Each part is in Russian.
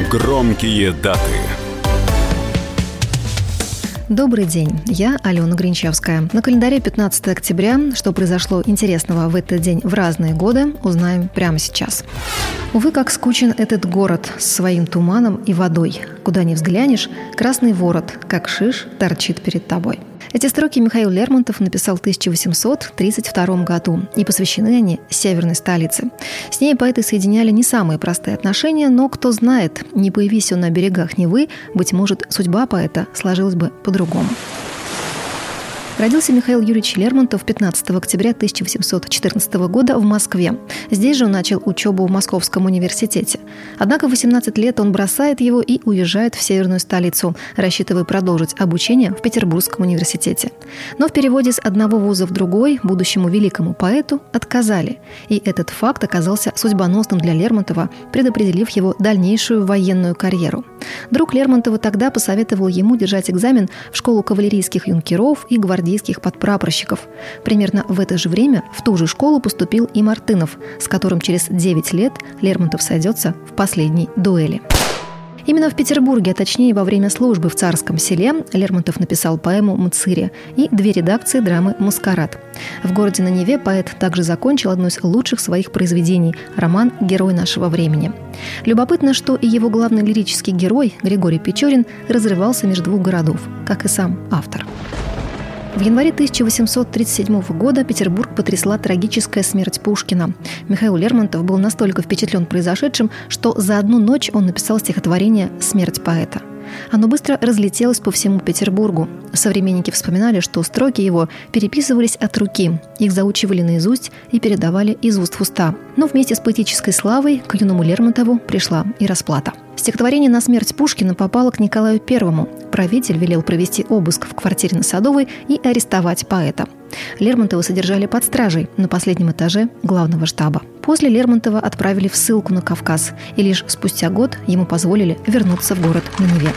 Громкие даты. Добрый день, я Алена Гринчевская. На календаре 15 октября. Что произошло интересного в этот день в разные годы, узнаем прямо сейчас. Увы, как скучен этот город с своим туманом и водой. Куда ни взглянешь, красный ворот, как шиш, торчит перед тобой. Эти строки Михаил Лермонтов написал в 1832 году, и посвящены они северной столице. С ней поэты соединяли не самые простые отношения, но кто знает, не появись он на берегах Невы, быть может, судьба поэта сложилась бы по-другому. Родился Михаил Юрьевич Лермонтов 15 октября 1814 года в Москве. Здесь же он начал учебу в Московском университете. Однако в 18 лет он бросает его и уезжает в северную столицу, рассчитывая продолжить обучение в Петербургском университете. Но в переводе с одного вуза в другой будущему великому поэту отказали. И этот факт оказался судьбоносным для Лермонтова, предопределив его дальнейшую военную карьеру. Друг Лермонтова тогда посоветовал ему держать экзамен в школу кавалерийских юнкеров и гвардейских подпрапорщиков. Примерно в это же время в ту же школу поступил и Мартынов, с которым через 9 лет Лермонтов сойдется в последней дуэли. Именно в Петербурге, а точнее во время службы в Царском Селе, Лермонтов написал поэму «Мцыря» и 2 редакции драмы «Маскарад». В городе на Неве поэт также закончил одно из лучших своих произведений – роман «Герой нашего времени». Любопытно, что и его главный лирический герой, Григорий Печорин, разрывался между 2 городов, как и сам автор. В январе 1837 года Петербург потрясла трагическая смерть Пушкина. Михаил Лермонтов был настолько впечатлен произошедшим, что за одну ночь он написал стихотворение «Смерть поэта». Оно быстро разлетелось по всему Петербургу. Современники вспоминали, что строки его переписывались от руки, их заучивали наизусть и передавали из уст в уста. Но вместе с поэтической славой к юному Лермонтову пришла и расплата. Стихотворение на смерть Пушкина попало к Николаю I. Правитель велел провести обыск в квартире на Садовой и арестовать поэта. Лермонтова содержали под стражей на последнем этаже главного штаба. После Лермонтова отправили в ссылку на Кавказ, и лишь спустя год ему позволили вернуться в город на Неве.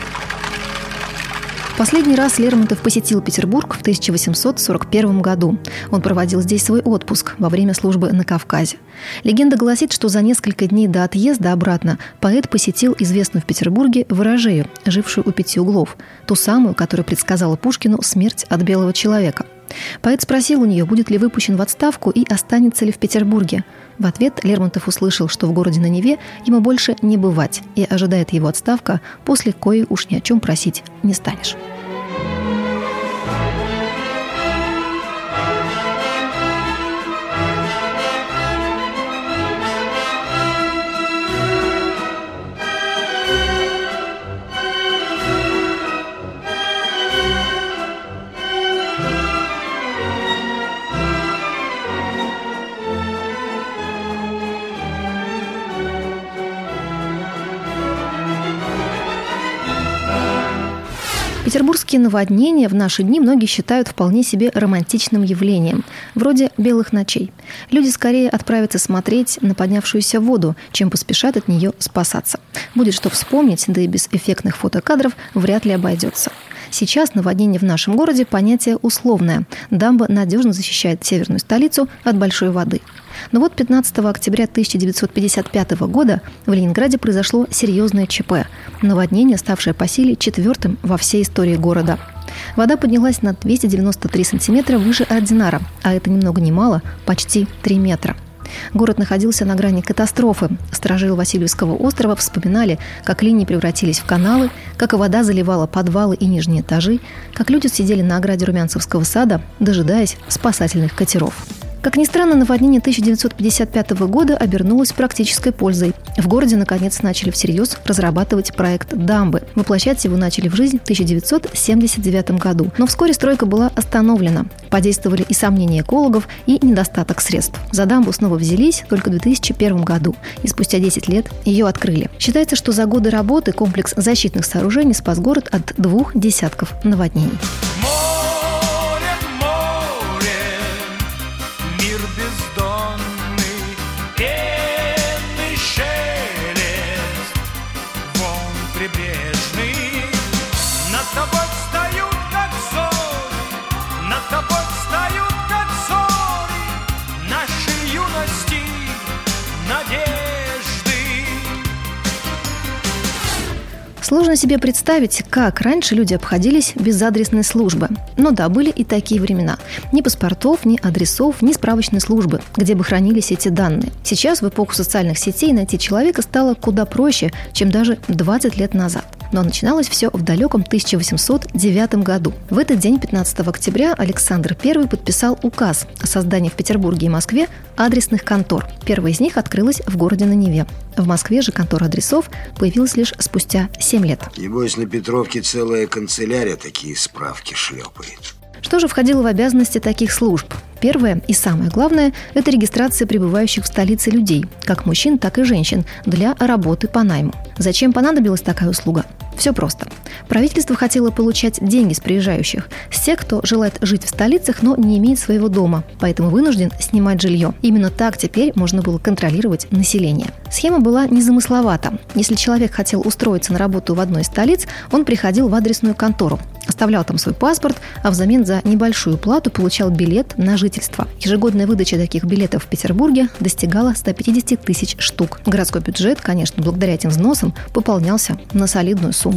Последний раз Лермонтов посетил Петербург в 1841 году. Он проводил здесь свой отпуск во время службы на Кавказе. Легенда гласит, что за несколько дней до отъезда обратно поэт посетил известную в Петербурге ворожею, жившую у 5 углов, ту самую, которая предсказала Пушкину смерть от белого человека. Поэт спросил у нее, будет ли выпущен в отставку и останется ли в Петербурге. В ответ Лермонтов услышал, что в городе на Неве ему больше не бывать, и ожидает его отставка, после коей уж ни о чем просить не станешь. Петербургские наводнения в наши дни многие считают вполне себе романтичным явлением, вроде белых ночей. Люди скорее отправятся смотреть на поднявшуюся воду, чем поспешат от нее спасаться. Будет что вспомнить, да и без эффектных фотокадров вряд ли обойдется. Сейчас наводнение в нашем городе – понятие условное. Дамба надежно защищает северную столицу от большой воды. Но вот 15 октября 1955 года в Ленинграде произошло серьезное ЧП – наводнение, ставшее по силе 4-м во всей истории города. Вода поднялась на 293 сантиметра выше ординара, а это ни много ни мало – почти 3 метра. Город находился на грани катастрофы. Сторожилы Васильевского острова вспоминали, как линии превратились в каналы, как вода заливала подвалы и нижние этажи, как люди сидели на ограде Румянцевского сада, дожидаясь спасательных катеров. Как ни странно, наводнение 1955 года обернулось практической пользой. В городе, наконец, начали всерьез разрабатывать проект дамбы. Воплощать его начали в жизнь в 1979 году. Но вскоре стройка была остановлена. Подействовали и сомнения экологов, и недостаток средств. За дамбу снова взялись только в 2001 году. И спустя 10 лет ее открыли. Считается, что за годы работы комплекс защитных сооружений спас город от 2 десятков наводнений. Прибрежный, над тобой встают, как зори, над тобой встают, как зори нашей юности, надежды. Сложно себе представить, как раньше люди обходились без адресной службы. Но да, были и такие времена. Ни паспортов, ни адресов, ни справочной службы, где бы хранились эти данные. Сейчас, в эпоху социальных сетей, найти человека стало куда проще, чем даже 20 лет назад. Но начиналось все в далеком 1809 году. В этот день, 15 октября, Александр I подписал указ о создании в Петербурге и Москве адресных контор. Первая из них открылась в городе на Неве. В Москве же контора адресов появилась лишь спустя 7 лет. Небось, на Петровке целая канцелярия такие справки шлепает. Что же входило в обязанности таких служб? Первое и самое главное – это регистрация прибывающих в столице людей, как мужчин, так и женщин, для работы по найму. Зачем понадобилась такая услуга? Все просто. Правительство хотело получать деньги с приезжающих, с тех, кто желает жить в столицах, но не имеет своего дома, поэтому вынужден снимать жилье. Именно так теперь можно было контролировать население. Схема была незамысловата. Если человек хотел устроиться на работу в одной из столиц, он приходил в адресную контору, оставлял там свой паспорт, а взамен за небольшую плату получал билет на жительство. Ежегодная выдача таких билетов в Петербурге достигала 150 тысяч штук. Городской бюджет, конечно, благодаря этим взносам пополнялся на солидную сумму.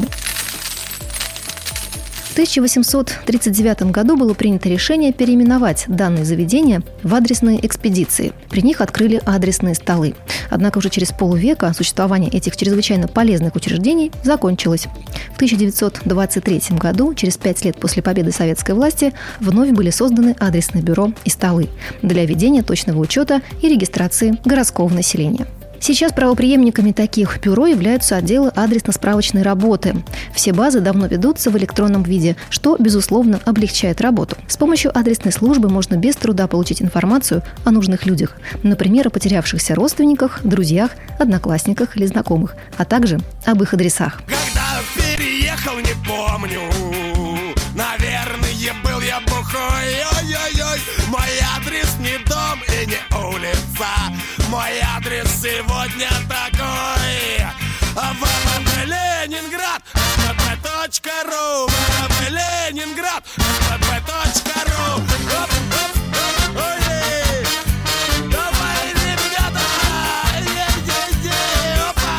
В 1839 году было принято решение переименовать данные заведения в адресные экспедиции. При них открыли адресные столы. Однако уже через полвека существование этих чрезвычайно полезных учреждений закончилось. В 1923 году, через 5 лет после победы советской власти, вновь были созданы адресные бюро и столы для ведения точного учета и регистрации городского населения. Сейчас правопреемниками таких бюро являются отделы адресно-справочной работы. Все базы давно ведутся в электронном виде, что, безусловно, облегчает работу. С помощью адресной службы можно без труда получить информацию о нужных людях, например, о потерявшихся родственниках, друзьях, одноклассниках или знакомых, а также об их адресах. Когда переехал, не помню, наверное, был я бухой. Ой-ой-ой, мой адрес не дом и не улица. Мой адрес сегодня такой: Ленинград, pp.ru, Ленинград, pp.ru. Давай, ребята, опа!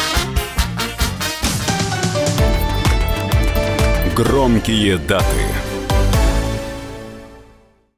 Громкие даты.